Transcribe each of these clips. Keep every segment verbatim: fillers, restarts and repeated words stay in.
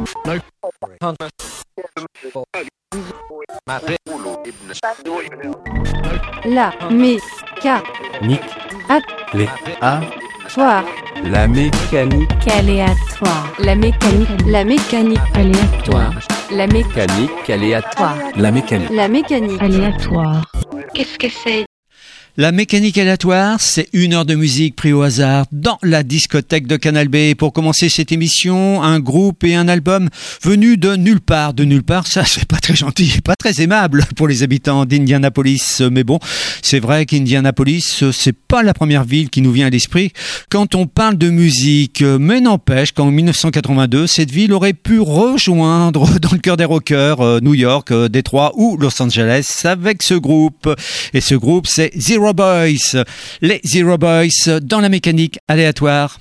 La mécanique aléatoire. La mécanique aléatoire. La mécanique. La mécanique aléatoire. La mécanique aléatoire. La mécanique. La mécanique aléatoire. Qu'est-ce que c'est? La mécanique aléatoire, c'est une heure de musique pris au hasard dans la discothèque de Canal B. Pour commencer cette émission, un groupe et un album venus de nulle part. De nulle part, ça c'est pas très gentil, pas très aimable pour les habitants d'Indianapolis. Mais bon, c'est vrai qu'Indianapolis, c'est pas la première ville qui nous vient à l'esprit quand on parle de musique. Mais n'empêche qu'en dix-neuf cent quatre-vingt-deux, cette ville aurait pu rejoindre dans le cœur des rockers New York, Détroit ou Los Angeles avec ce groupe. Et ce groupe, c'est Zero Boys, les Zero Boys dans la mécanique aléatoire.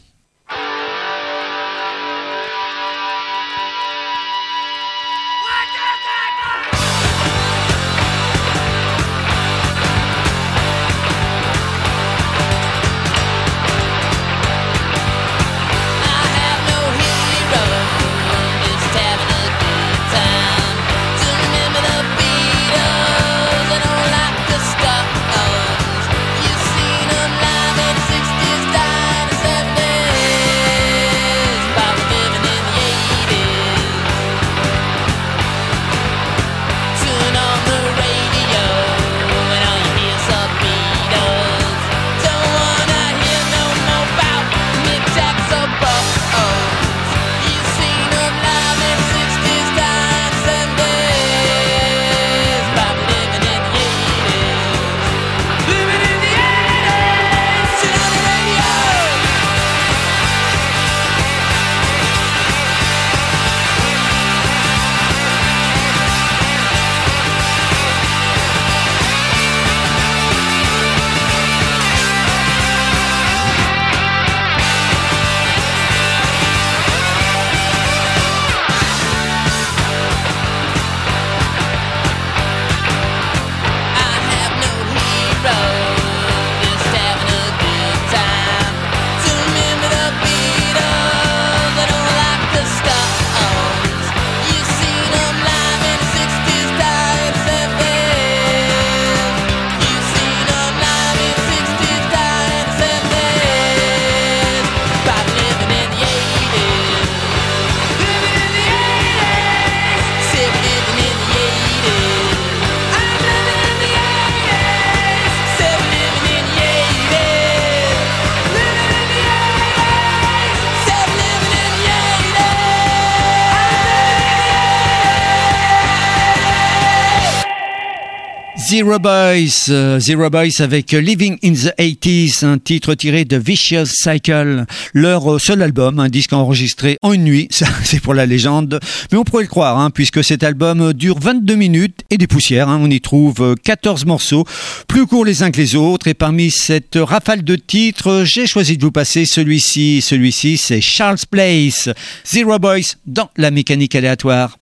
Zero Boys, uh, Zero Boys avec Living in the eighties, un titre tiré de Vicious Cycle, leur seul album, un disque enregistré en une nuit, ça c'est pour la légende, mais on pourrait le croire, hein, puisque cet album dure vingt-deux minutes et des poussières, hein, on y trouve quatorze morceaux, plus courts les uns que les autres, et parmi cette rafale de titres, j'ai choisi de vous passer celui-ci, celui-ci c'est Charles Place, Zero Boys dans la mécanique aléatoire.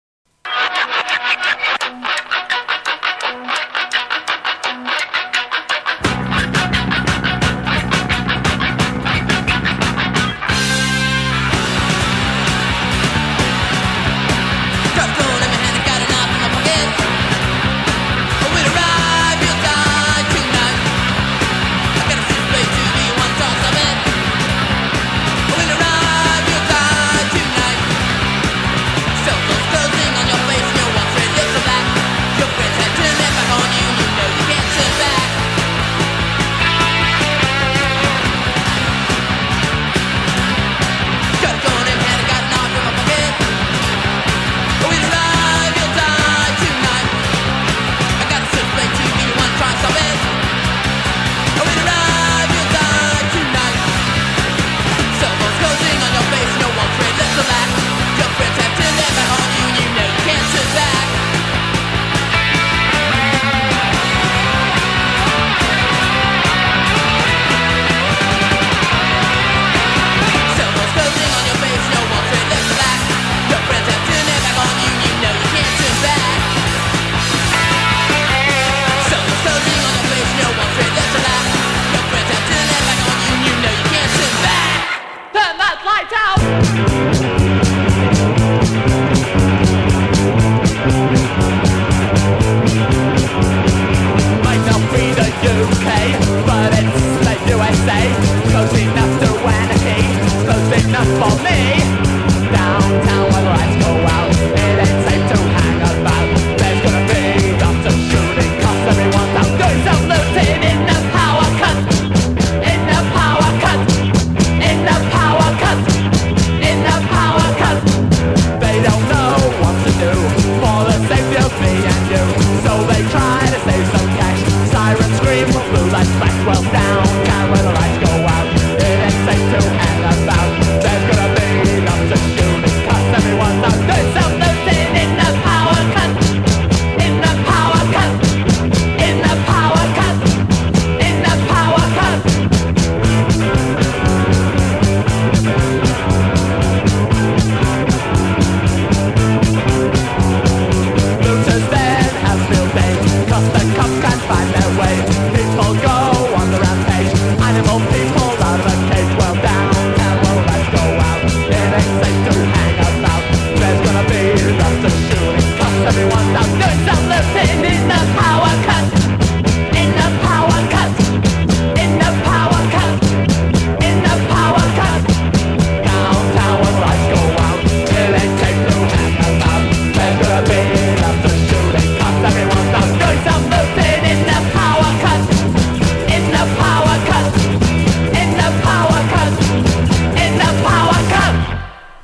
Those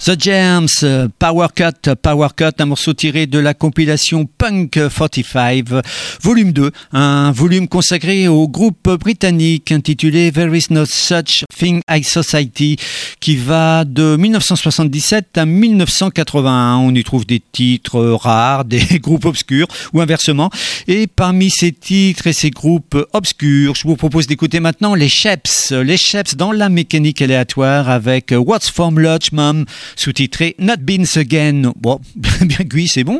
The Germs, Power Cut, Power Cut, un morceau tiré de la compilation Punk quarante-cinq, volume deux, un volume consacré au groupe britannique intitulé There is no such thing as society, qui va de dix-neuf cent soixante-dix-sept à dix-neuf cent quatre-vingt-un. On y trouve des titres rares, des groupes obscurs ou inversement. Et parmi ces titres et ces groupes obscurs, je vous propose d'écouter maintenant les Sheps, les Sheps dans la mécanique aléatoire avec What's from Lodge Mom, sous-titré Not Beans Again. Bon, bien que oui, c'est bon.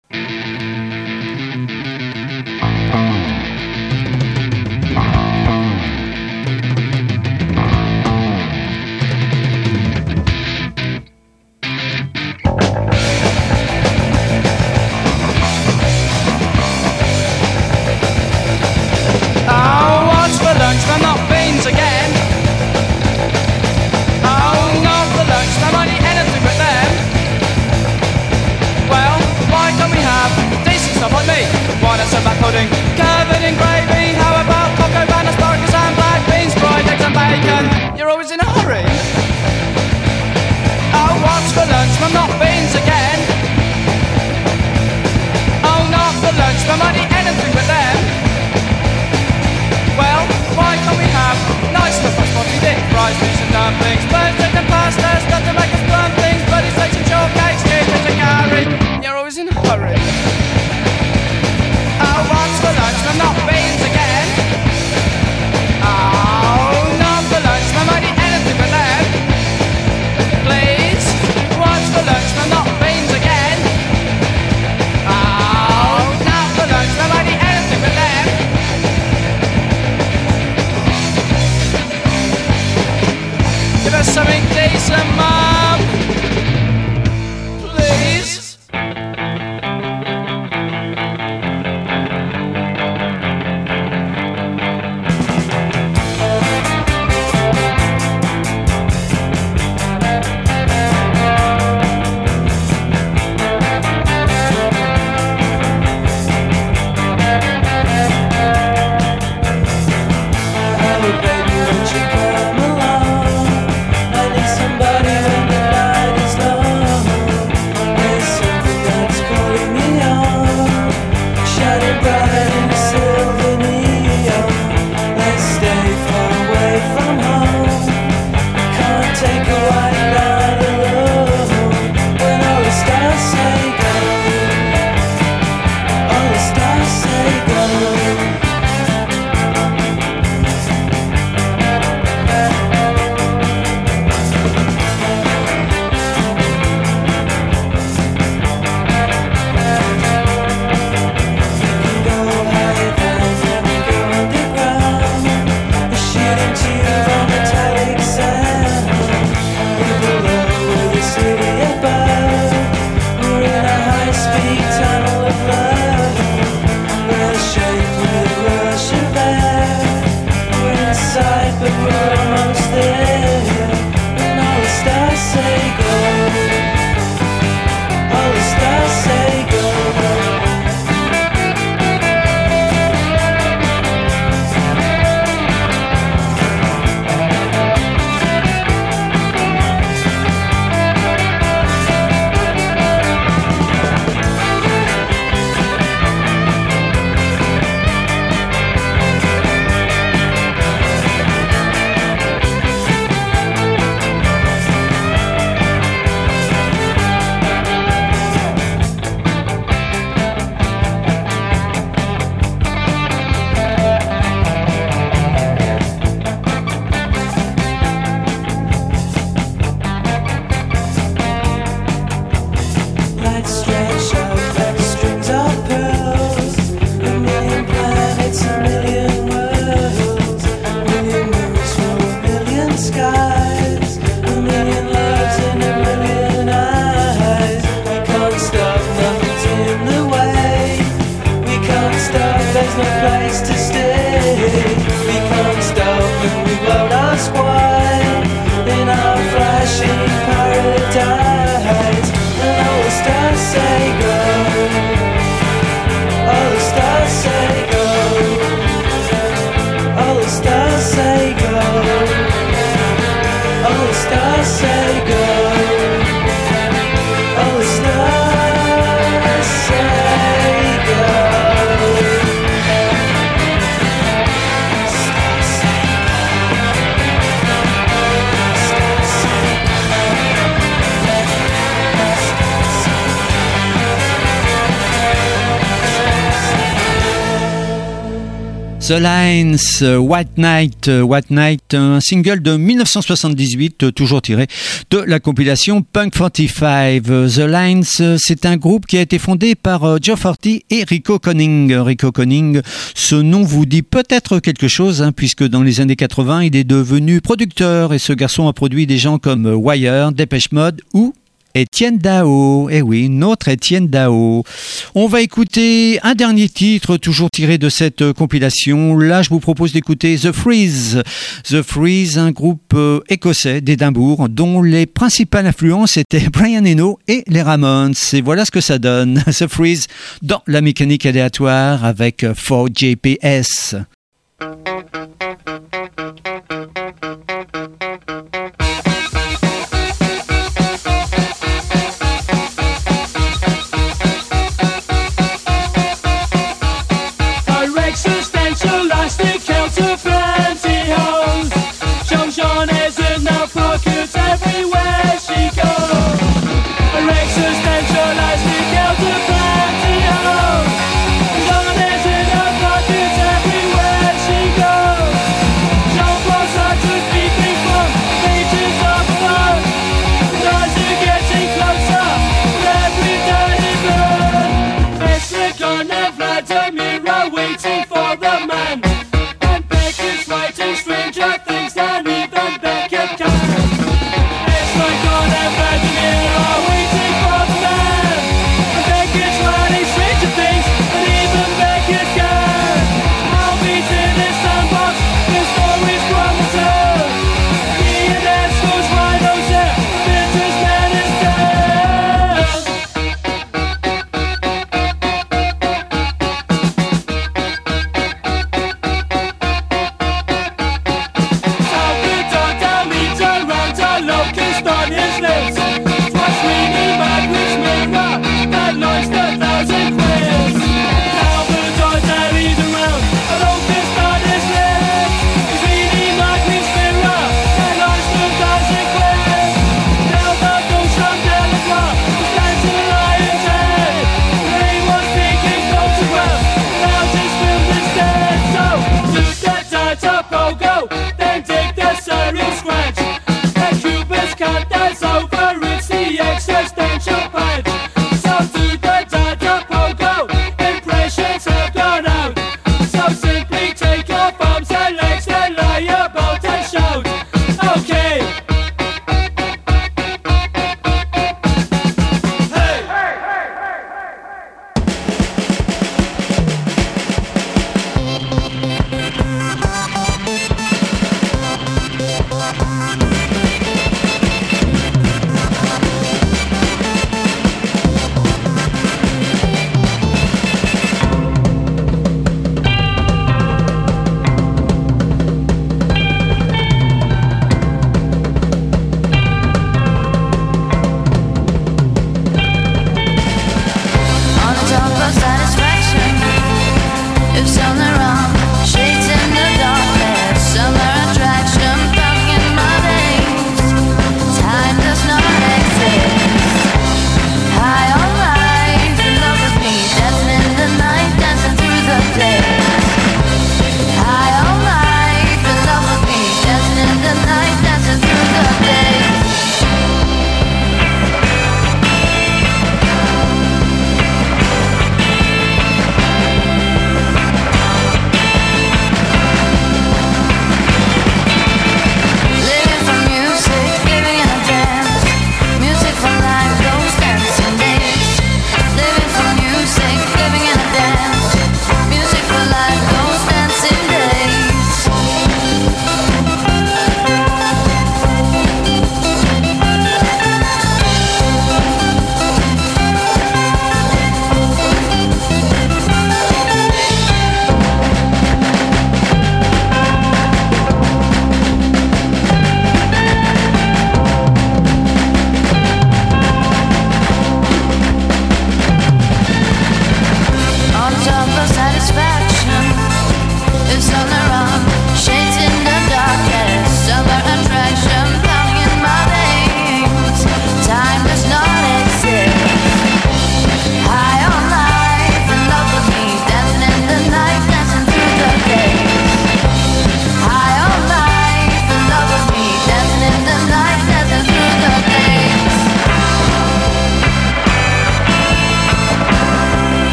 Pudding, covered in gravy. How about cocoa van, asparagus and black beans, fried eggs and bacon? You're always in a hurry. Oh, what's for lunch? Mum, not beans again. Oh, not for lunch. Mum, I eat anything but them. Well, why can't we have nice stuff like spotty dick, fries, fish and dumplings, birds, eggs and pasta, stuff to make us plum things, bloody steaks and shortcakes, chickens and curry? You're always in a hurry. Oh, what's for lunch? I'm not beans again. Oh, not for lunch. I might eat anything but them. Please. What's for lunch? I'm not beans again. Oh, not for lunch. I might eat anything but them. Give us something decent, Mum. Please. Paradise, and all the stars say The Lines, White Night, White Night, un single de dix-neuf cent soixante-dix-huit, toujours tiré de la compilation Punk quarante-cinq. The Lines, c'est un groupe qui a été fondé par Joe Forti et Rico Conning. Rico Conning, ce nom vous dit peut-être quelque chose, hein, puisque dans les années quatre-vingts, il est devenu producteur et ce garçon a produit des gens comme Wire, Depeche Mode ou Étienne Dao. Eh oui, notre Étienne Dao. On va écouter un dernier titre, toujours tiré de cette compilation. Là, je vous propose d'écouter The Freeze. The Freeze, un groupe euh, écossais d'Édimbourg, dont les principales influences étaient Brian Eno et les Ramones. Et voilà ce que ça donne. The Freeze dans la mécanique aléatoire avec four J P S. It's like on a Vladimir, waiting for the man.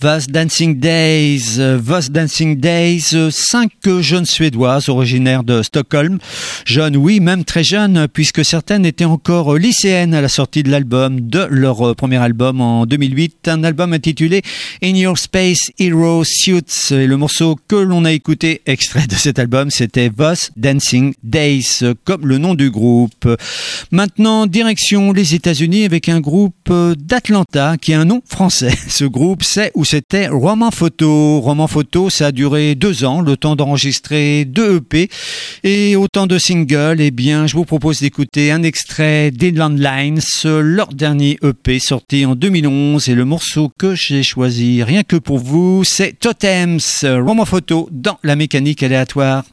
Was Dancing Days, Was Dancing Days, cinq jeunes Suédoises originaires de Stockholm. Jeunes, oui, même très jeunes, puisque certaines étaient encore lycéennes à la sortie de l'album, de leur premier album en deux mille huit, un album intitulé In Your Space Hero Suits. Et le morceau que l'on a écouté, extrait de cet album, c'était Was Dancing Days, comme le nom du groupe. Maintenant, direction les États-Unis avec un groupe d'Atlanta qui a un nom français. Ce groupe, c'est ou c'était Roman Photo. Roman Photo, ça a duré deux ans, le temps d'enregistrer deux E P et autant de singles. Eh bien, je vous propose d'écouter un extrait d'Inland Lines, leur dernier E P sorti en deux mille onze, et le morceau que j'ai choisi rien que pour vous, c'est Totems, Roman Photo dans la mécanique aléatoire.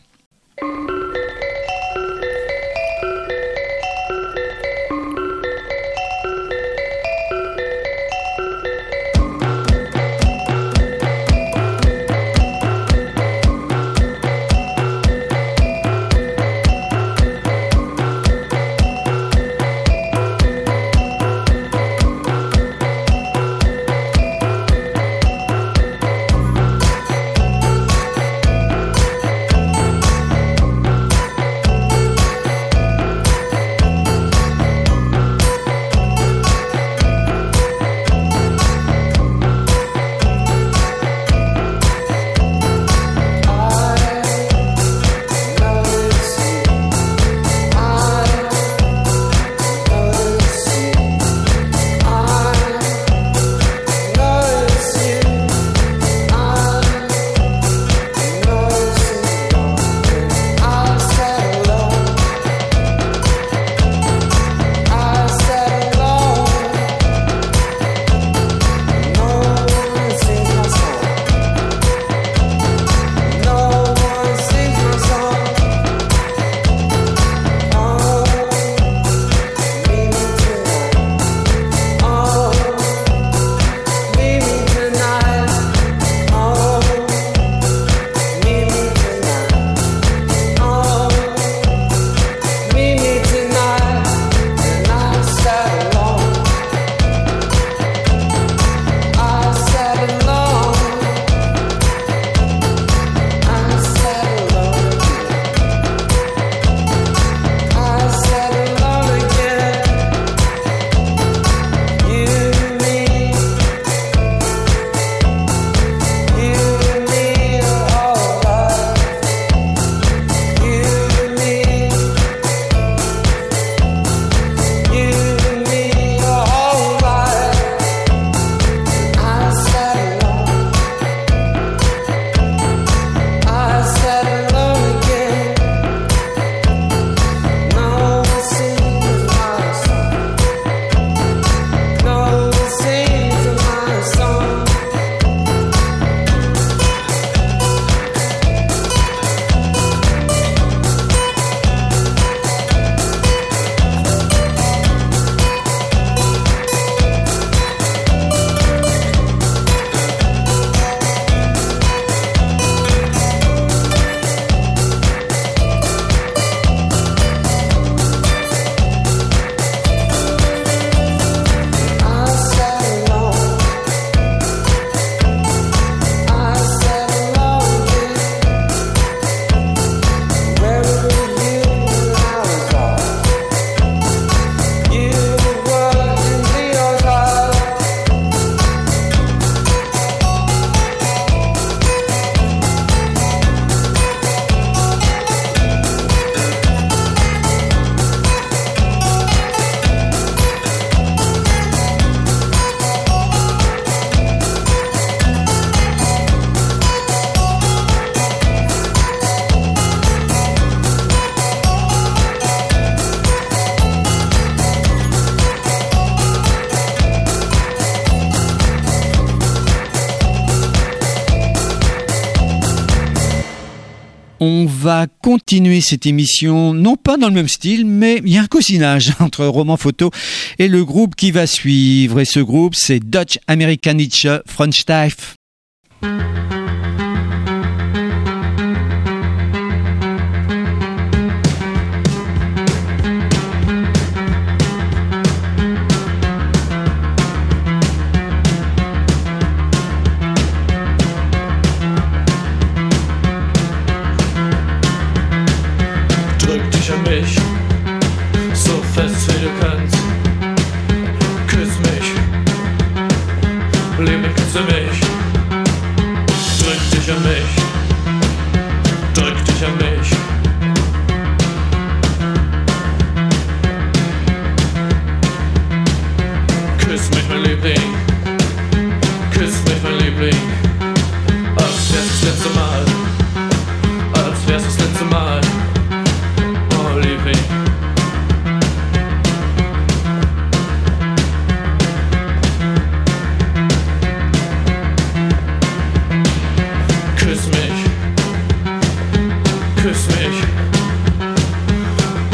On va continuer cette émission, non pas dans le même style, mais il y a un cousinage entre Roman Photo et le groupe qui va suivre. Et ce groupe, c'est Dutch Amerikanische Frontstijf.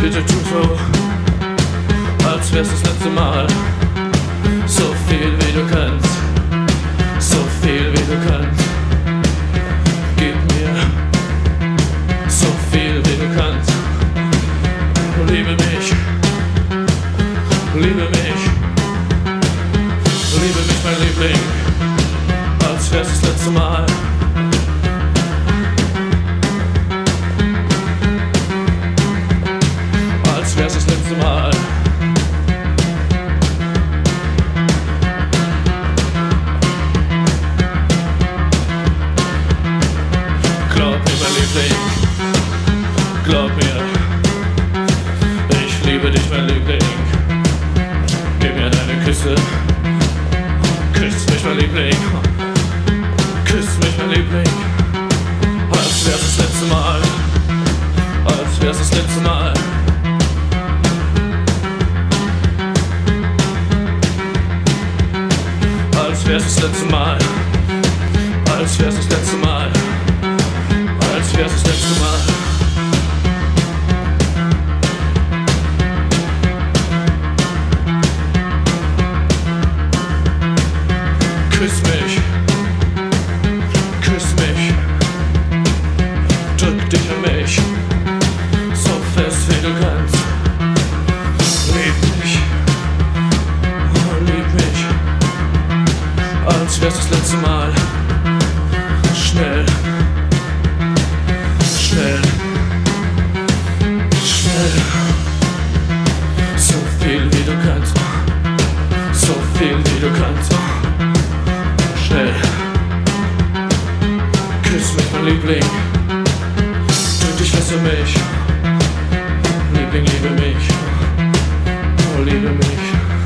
bitte tu so, als wär's das letzte Mal. So viel wie du kannst, so viel wie du kannst. Gib mir so viel wie du kannst. Liebe mich, liebe mich, liebe mich, mein Liebling, als wär's das letzte Mal. Als wär's das letzte Mal. Glaub mir, mein Liebling, glaub mir, ich liebe dich, mein Liebling. Gib mir deine Küsse, küss mich, mein Liebling, küss mich, mein Liebling. Als wär's das letzte Mal, als wär's das letzte Mal. Als wär's das letzte Mal, als wär's das letzte Mal, als wär's das letzte Mal. Küss mich, küss mich, drück dich an mich, so fest wie du kannst. Lieb mich, oh, lieb mich, als wär's das letzte Mal. Schnell, schnell, schnell, so viel wie du kannst, so viel wie du kannst. Schnell, küss mich, mein Liebling, drück dich fest an mich. Liebling, liebe mich, oh, liebe mich,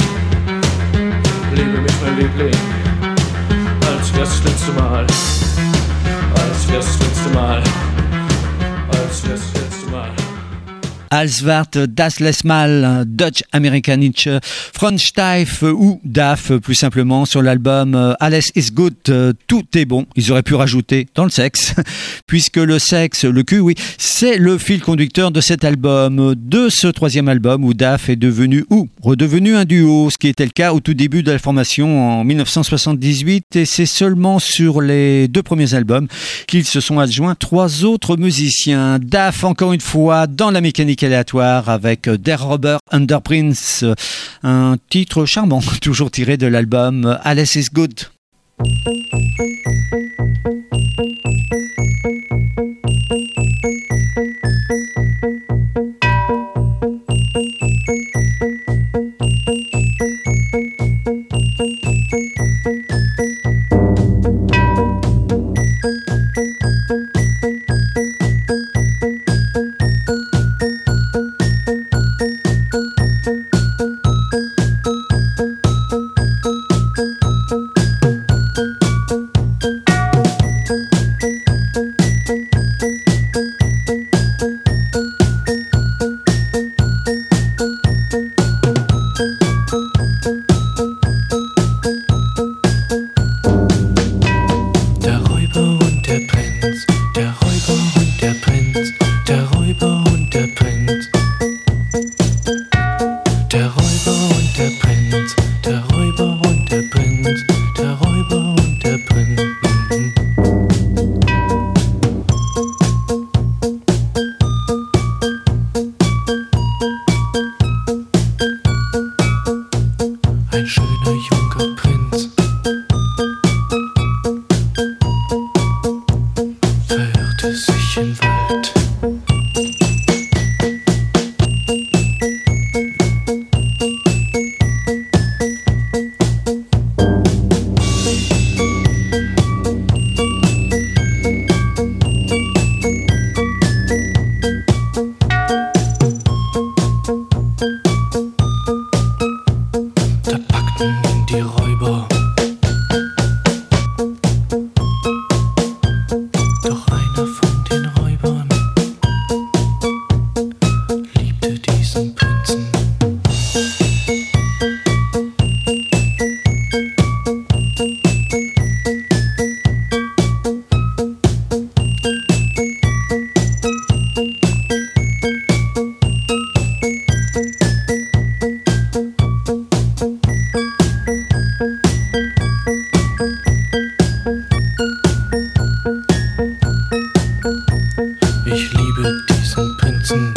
liebe mich, mein Liebling, als wär's das letzte Mal, als wär's das letzte Mal, als wär's das letzte Mal. Als wart das letzte Mal, Dutch Americanisch, Franz Steiff ou D A F plus simplement sur l'album Alles is Good, tout est bon. Ils auraient pu rajouter dans le sexe, puisque le sexe, le cul, oui, c'est le fil conducteur de cet album, de ce troisième album où D A F est devenu ou redevenu un duo, ce qui était le cas au tout début de la formation en dix-neuf cent soixante-dix-huit, et c'est seulement sur les deux premiers albums qu'ils se sont adjoints trois autres musiciens. D A F encore une fois dans la mécanique aléatoire avec Der Robber Under Prince, un titre charmant, toujours tiré de l'album Alles is Good. Doch einer von den Räubern Ich liebe diesen Prinzen.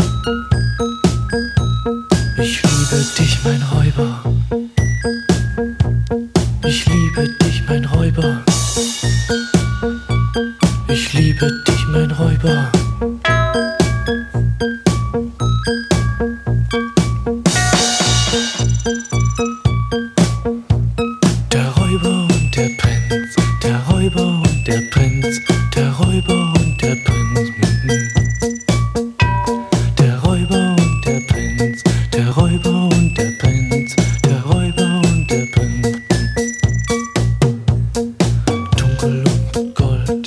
Ich liebe dich, mein Räuber. Ich liebe dich, mein Räuber. Ich liebe dich, mein Räuber. Der Räuber und der Prinz, der Räuber und der Prinz, der Räuber und der Prinz. Der Räuber und der Prinz, der Räuber und der Prinz, der Räuber und der Prinz. Dunkel und Gold.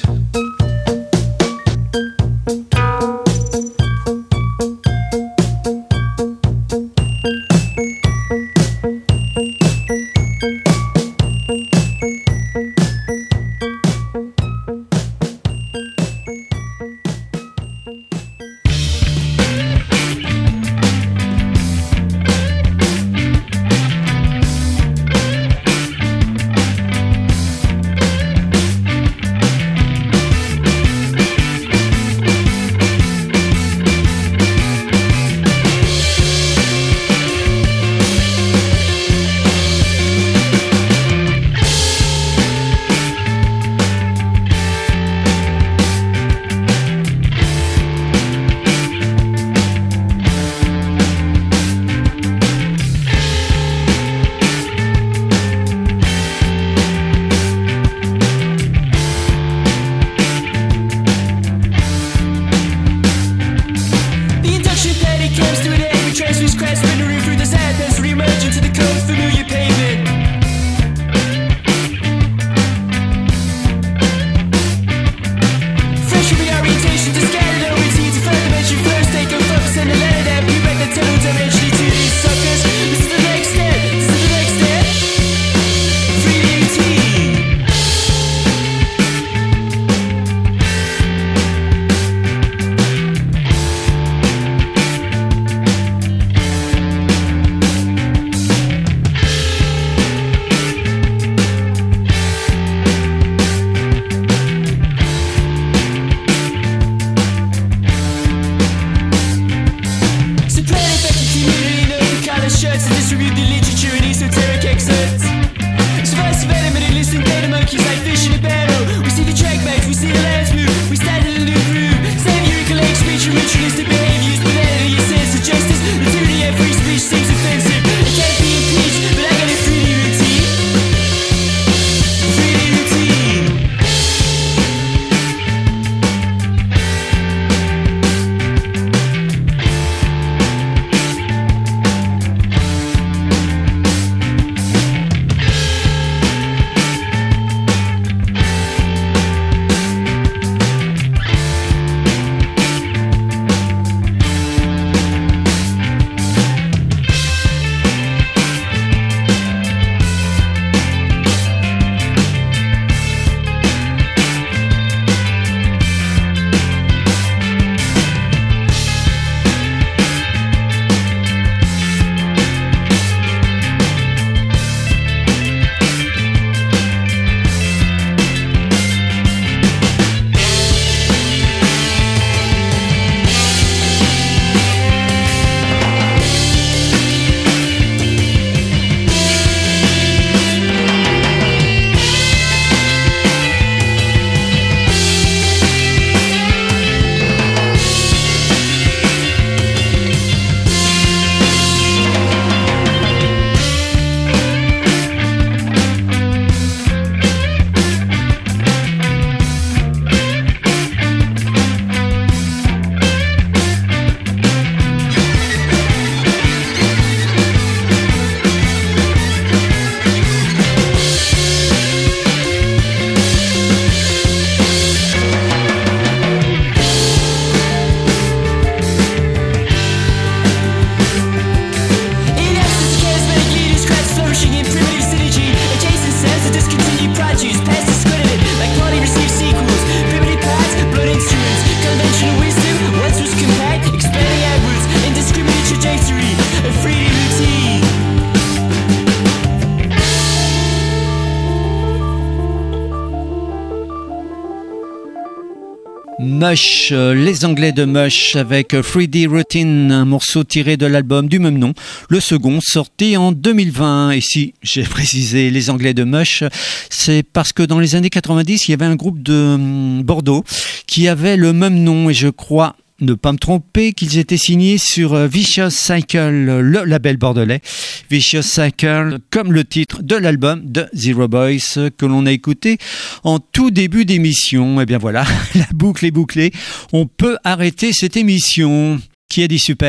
Mush, euh, les Anglais de Mush avec trois D Routine, un morceau tiré de l'album du même nom, le second sorti en deux mille vingt. Et si j'ai précisé les Anglais de Mush, c'est parce que dans les années quatre-vingt-dix, il y avait un groupe de hum, Bordeaux qui avait le même nom et je crois ne pas me tromper qu'ils étaient signés sur Vicious Cycle, le label bordelais. Vicious Cycle, comme le titre de l'album de Zero Boys que l'on a écouté en tout début d'émission. Et bien voilà, la boucle est bouclée. On peut arrêter cette émission. Qui a dit super ?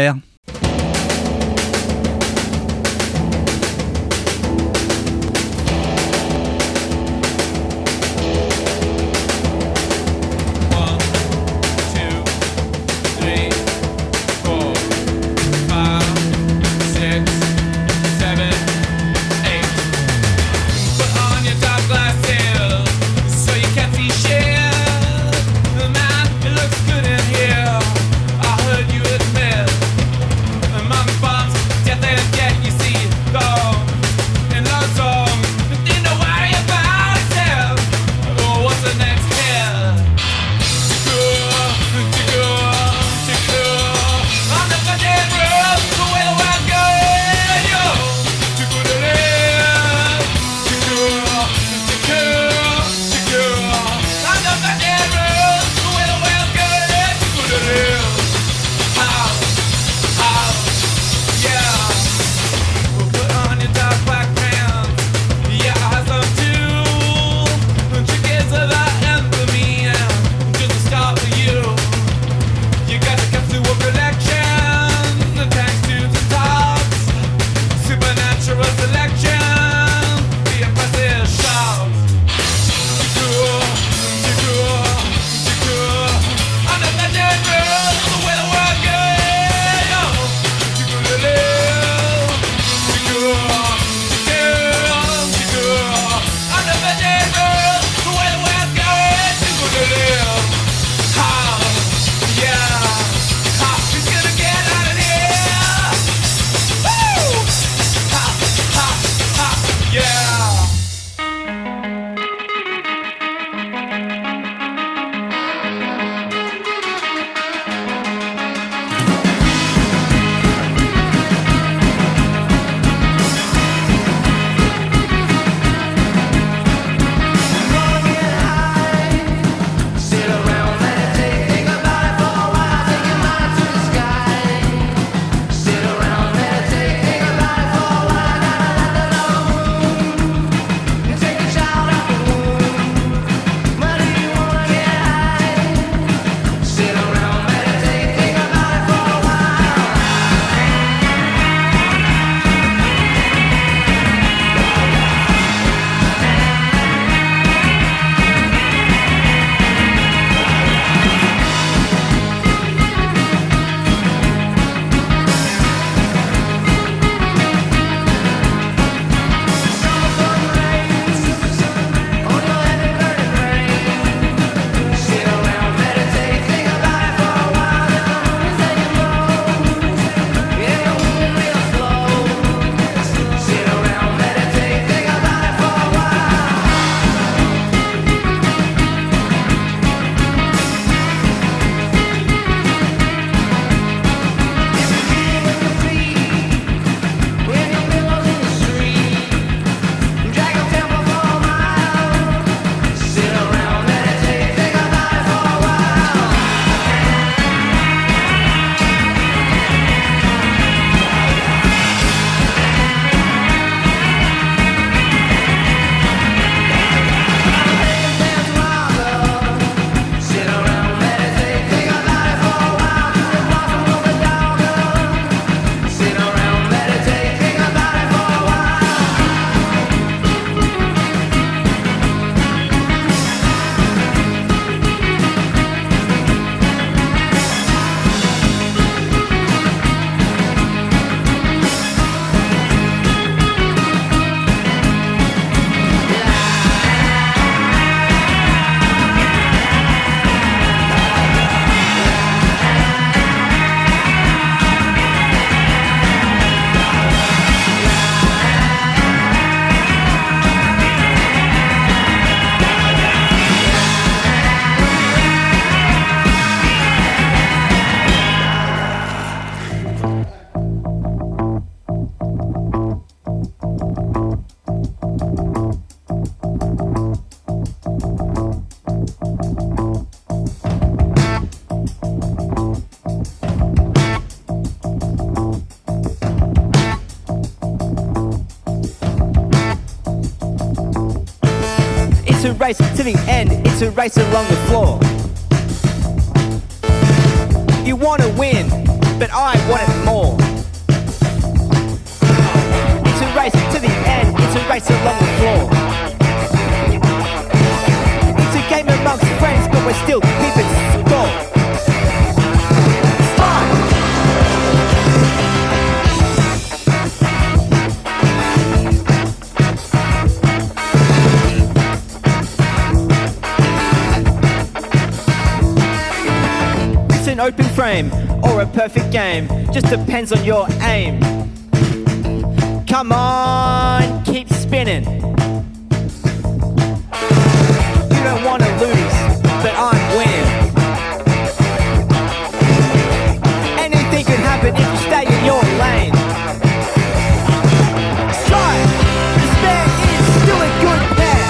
Man, it looks good in here. I heard you admit race to the end, it's a race along the floor. You want to win, but I want it more. It's a race to the end, it's a race along the floor. It's a game amongst friends, but we're still keeping score. An open frame or a perfect game, just depends on your aim. Come on, keep spinning. You don't want to lose, but I'm winning. Anything can happen if you stay in your lane. Strive, despair is still a good pair.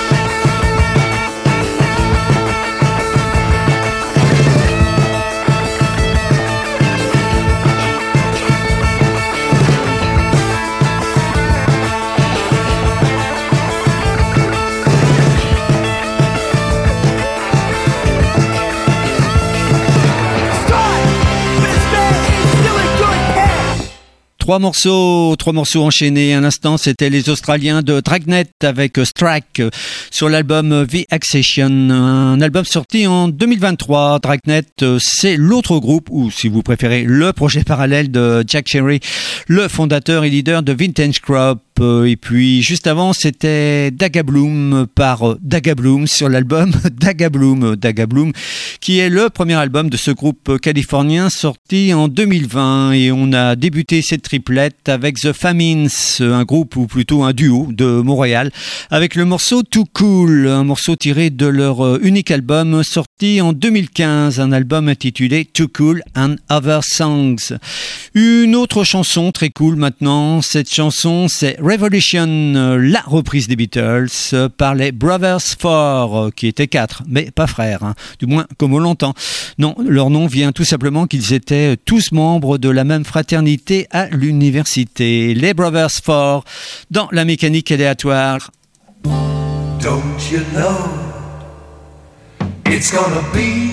Trois morceaux, trois morceaux enchaînés. Un instant, c'était les Australiens de Dragnet avec Strike sur l'album The Accession, un album sorti en deux mille vingt-trois. Dragnet, c'est l'autre groupe, ou si vous préférez, le projet parallèle de Jack Cherry, le fondateur et leader de Vintage Crop. Et puis juste avant, c'était Dagabloom par Dagabloom sur l'album Dagabloom, Dagabloom, qui est le premier album de ce groupe californien sorti en deux mille vingt. Et on a débuté cette triplette avec The Famines, un groupe ou plutôt un duo de Montréal, avec le morceau Too Cool, un morceau tiré de leur unique album sorti en deux mille quinze, un album intitulé Too Cool and Other Songs. Une autre chanson très cool maintenant, cette chanson c'est Revolution, la reprise des Beatles par les Brothers Four, qui étaient quatre, mais pas frères, hein, du moins comme on l'entend. Non, leur nom vient tout simplement qu'ils étaient tous membres de la même fraternité à l'université. Les Brothers Four dans la mécanique aléatoire. Don't you know it's gonna be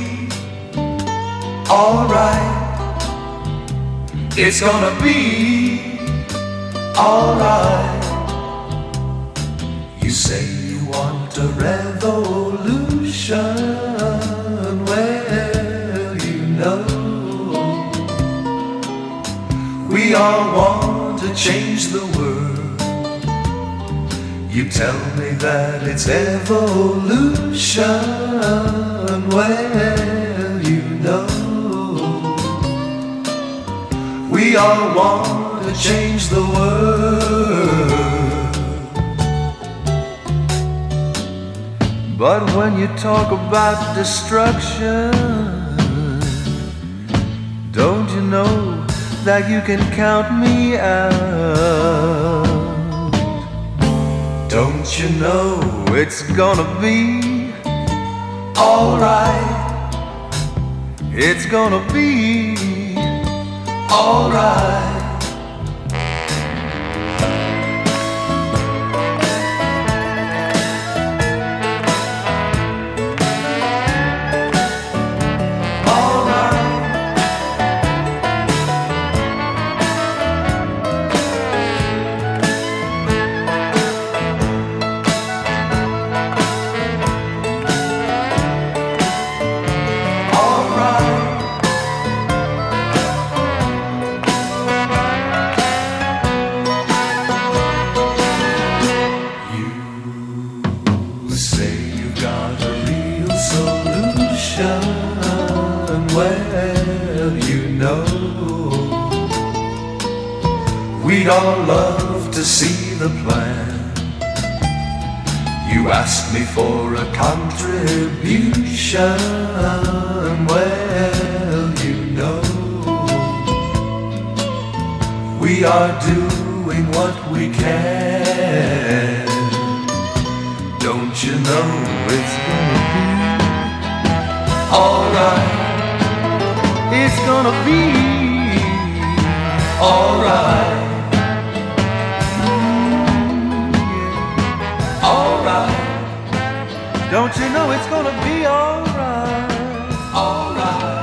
alright. It's gonna be alright. You say you want a revolution. Well, you know we all want to change the world. You tell me that it's evolution. Well, you know we all want to change the world. But when you talk about destruction, don't you know that you can count me out? Don't you know it's gonna be alright? It's gonna be alright. We'd all love to see the plan. You ask me for a contribution. Well, you know we are doing what we can. Don't you know it's gonna be alright? It's gonna be alright. Don't you know it's gonna be alright? Alright.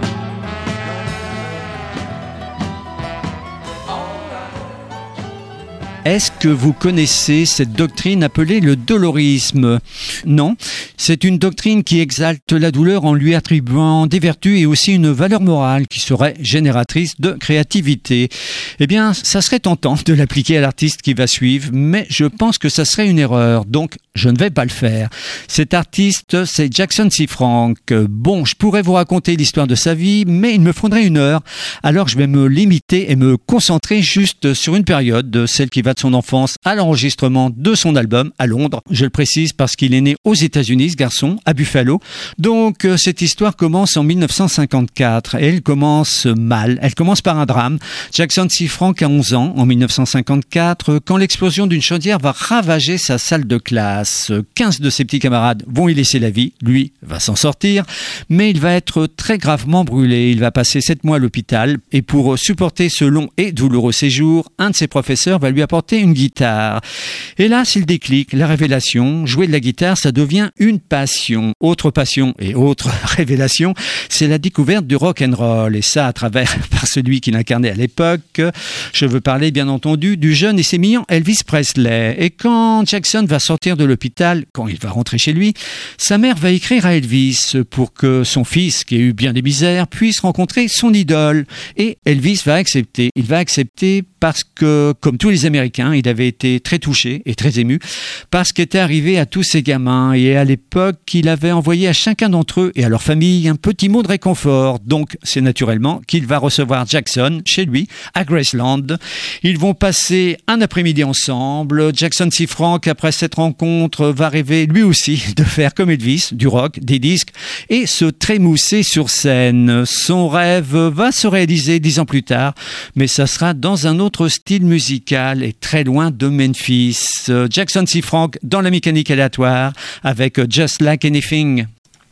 Est-ce que vous connaissez cette doctrine appelée le dolorisme? Non, c'est une doctrine qui exalte la douleur en lui attribuant des vertus et aussi une valeur morale qui serait génératrice de créativité. Eh bien, ça serait tentant de l'appliquer à l'artiste qui va suivre, mais je pense que ça serait une erreur, donc je ne vais pas le faire. Cet artiste, c'est Jackson C. Frank. Bon, je pourrais vous raconter l'histoire de sa vie, mais il me faudrait une heure, alors je vais me limiter et me concentrer juste sur une période, celle qui va de son enfance à l'enregistrement de son album à Londres. Je le précise parce qu'il est né aux États-Unis, ce garçon, à Buffalo. Donc euh, cette histoire commence en dix-neuf cent cinquante-quatre et elle commence mal. Elle commence par un drame. Jackson C. Frank a onze ans en dix-neuf cent cinquante-quatre quand l'explosion d'une chaudière va ravager sa salle de classe. quinze de ses petits camarades vont y laisser la vie. Lui va s'en sortir, mais il va être très gravement brûlé. Il va passer sept mois à l'hôpital et pour supporter ce long et douloureux séjour, un de ses professeurs va lui apporter une guitare. Et là, c'est le déclic, la révélation. Jouer de la guitare, ça devient une passion. Autre passion et autre révélation, c'est la découverte du rock and roll. Et ça, à travers par celui qui l'incarnait à l'époque. Je veux parler, bien entendu, du jeune et sémillant Elvis Presley. Et quand Jackson va sortir de l'hôpital, quand il va rentrer chez lui, sa mère va écrire à Elvis pour que son fils, qui a eu bien des misères, puisse rencontrer son idole. Et Elvis va accepter. Il va accepter parce que, comme tous les Américains, il avait été très touché et très ému par ce qui était arrivé à tous ces gamins. Et à l'époque, il avait envoyé à chacun d'entre eux et à leur famille un petit mot de réconfort. Donc, c'est naturellement qu'il va recevoir Jackson chez lui, à Graceland. Ils vont passer un après-midi ensemble. Jackson C. Frank, après cette rencontre, va rêver lui aussi de faire comme Elvis, du rock, des disques et se trémousser sur scène. Son rêve va se réaliser dix ans plus tard, mais ça sera dans un autre style musical et très loin de Memphis. Jackson C. Frank dans la mécanique aléatoire avec Just Like Anything.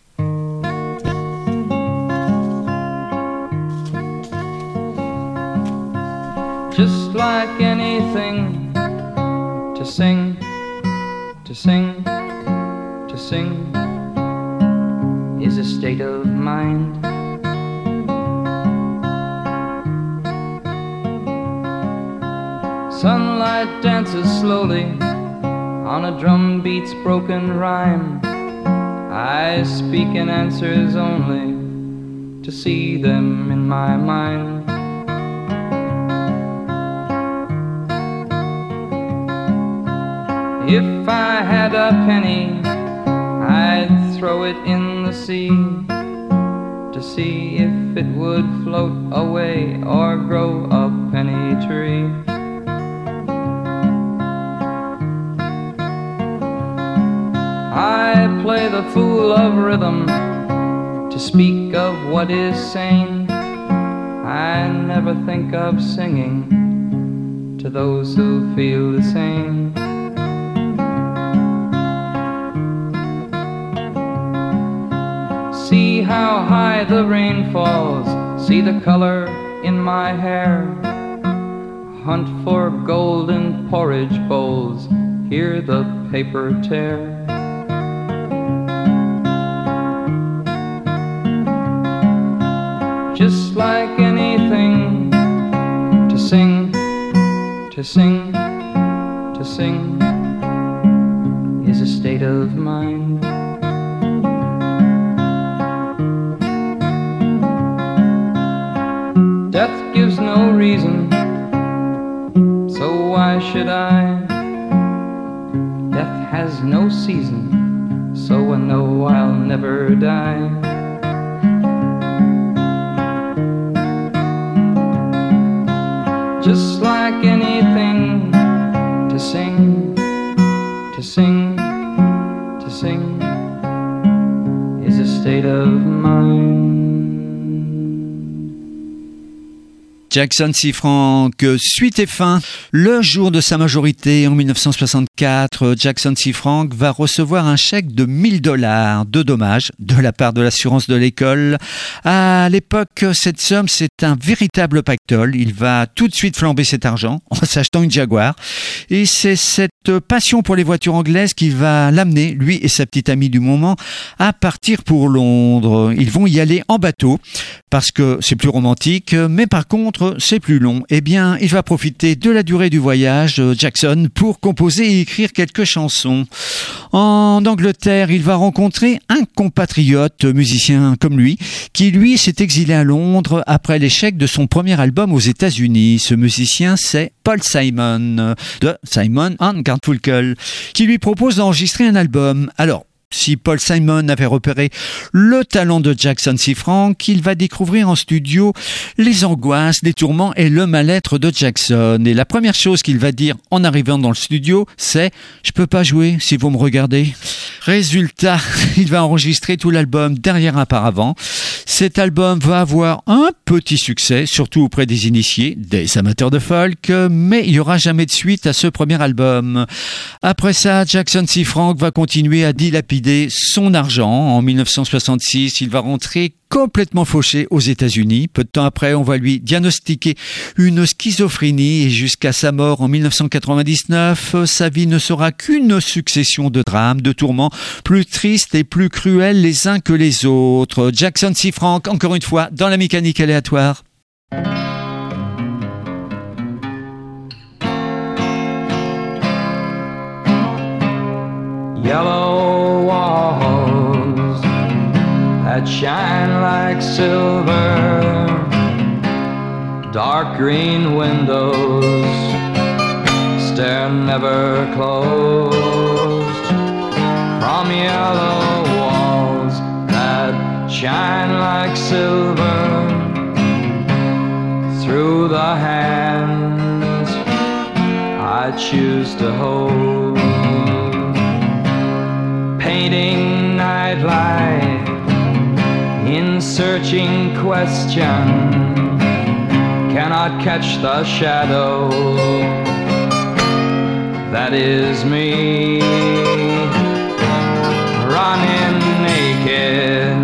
Just like anything, to sing, to sing, to sing is a state of mind. Sunlight dances slowly on a drum beat's broken rhyme. I speak in answers only to see them in my mind. If I had a penny, I'd throw it in the sea to see if it would float away or grow a penny tree. I play the fool of rhythm to speak of what is sane. I never think of singing to those who feel the same. See how high the rain falls, see the color in my hair. Hunt for golden porridge bowls, hear the paper tear. Just like anything, to sing, to sing, to sing is a state of mind. Death gives no reason, so why should I? Death has no season, so I know I'll never die. Just like anything, to sing, to sing, to sing is a state of mind. Jackson C. Frank, suite et fin. Le jour de sa majorité, en dix-neuf cent soixante-quatre, Jackson C. Frank va recevoir un chèque de mille dollars de dommages de la part de l'assurance de l'école. À l'époque, cette somme, c'est un véritable pactole. Il va tout de suite flamber cet argent en s'achetant une Jaguar. Et c'est cette passion pour les voitures anglaises qui va l'amener, lui et sa petite amie du moment, à partir pour Londres. Ils vont y aller en bateau parce que c'est plus romantique, mais par contre, c'est plus long. Eh bien, il va profiter de la durée du voyage, Jackson, pour composer et écrire quelques chansons. En Angleterre, il va rencontrer un compatriote musicien comme lui, qui lui s'est exilé à Londres après l'échec de son premier album aux États-Unis. Ce musicien, c'est Paul Simon, de Simon and Garfunkel, qui lui propose d'enregistrer un album. Alors, si Paul Simon avait repéré le talent de Jackson C. Frank, il va découvrir en studio les angoisses, les tourments et le mal-être de Jackson. Et la première chose qu'il va dire en arrivant dans le studio, c'est « Je peux pas jouer si vous me regardez ». Résultat, il va enregistrer tout l'album derrière un paravent. Cet album va avoir un petit succès, surtout auprès des initiés, des amateurs de folk, mais il n'y aura jamais de suite à ce premier album. Après ça, Jackson C. Frank va continuer à dilapider son argent. En dix-neuf cent soixante-six, il va rentrer complètement fauché aux États-Unis. Peu de temps après, on va lui diagnostiquer une schizophrénie et jusqu'à sa mort en dix-neuf cent quatre-vingt-dix-neuf, sa vie ne sera qu'une succession de drames, de tourments plus tristes et plus cruels les uns que les autres. Jackson C. Frank, encore une fois, dans la mécanique aléatoire. Yellow walls that shine like silver, dark green windows stare never closed. From yellow walls that shine like silver, through the hands I choose to hold, painting nightlight in searching question, cannot catch the shadow that is me, running naked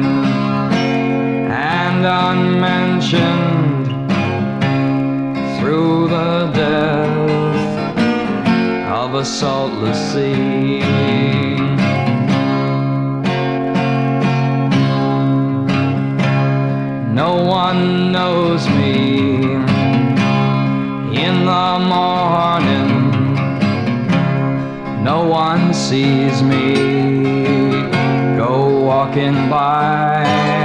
and unmentioned through the depth of a saltless sea. No one knows me in the morning, no one sees me go walking by,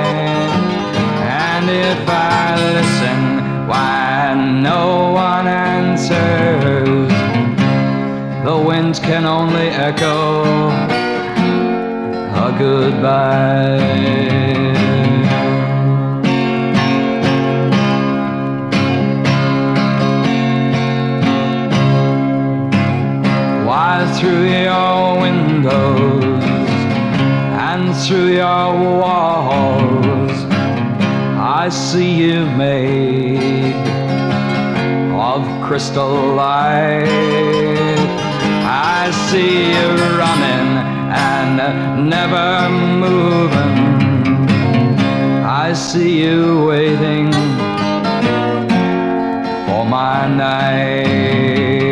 and if I listen, why no one answers. The winds can only echo a goodbye. Through your windows and through your walls, I see you made of crystal light. I see you running and never moving. I see you waiting for my night.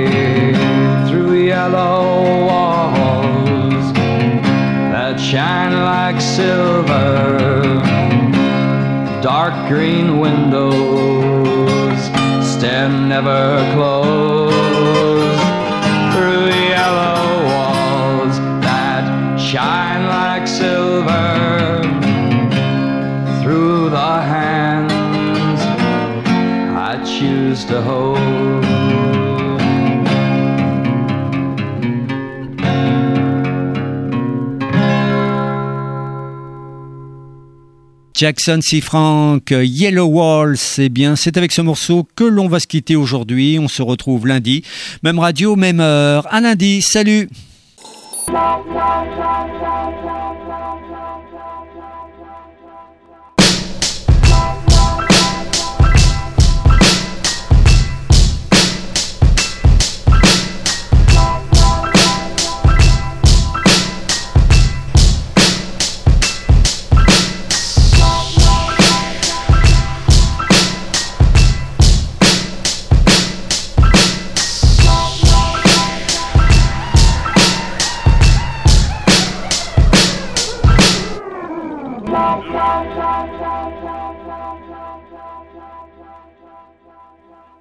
Yellow walls that shine like silver, dark green windows stare never close. Through yellow walls that shine like silver, through the hands I choose to hold. Jackson C. Frank, Yellow Walls, c'est bien, c'est avec ce morceau que l'on va se quitter aujourd'hui. On se retrouve lundi, même radio, même heure. À lundi, salut!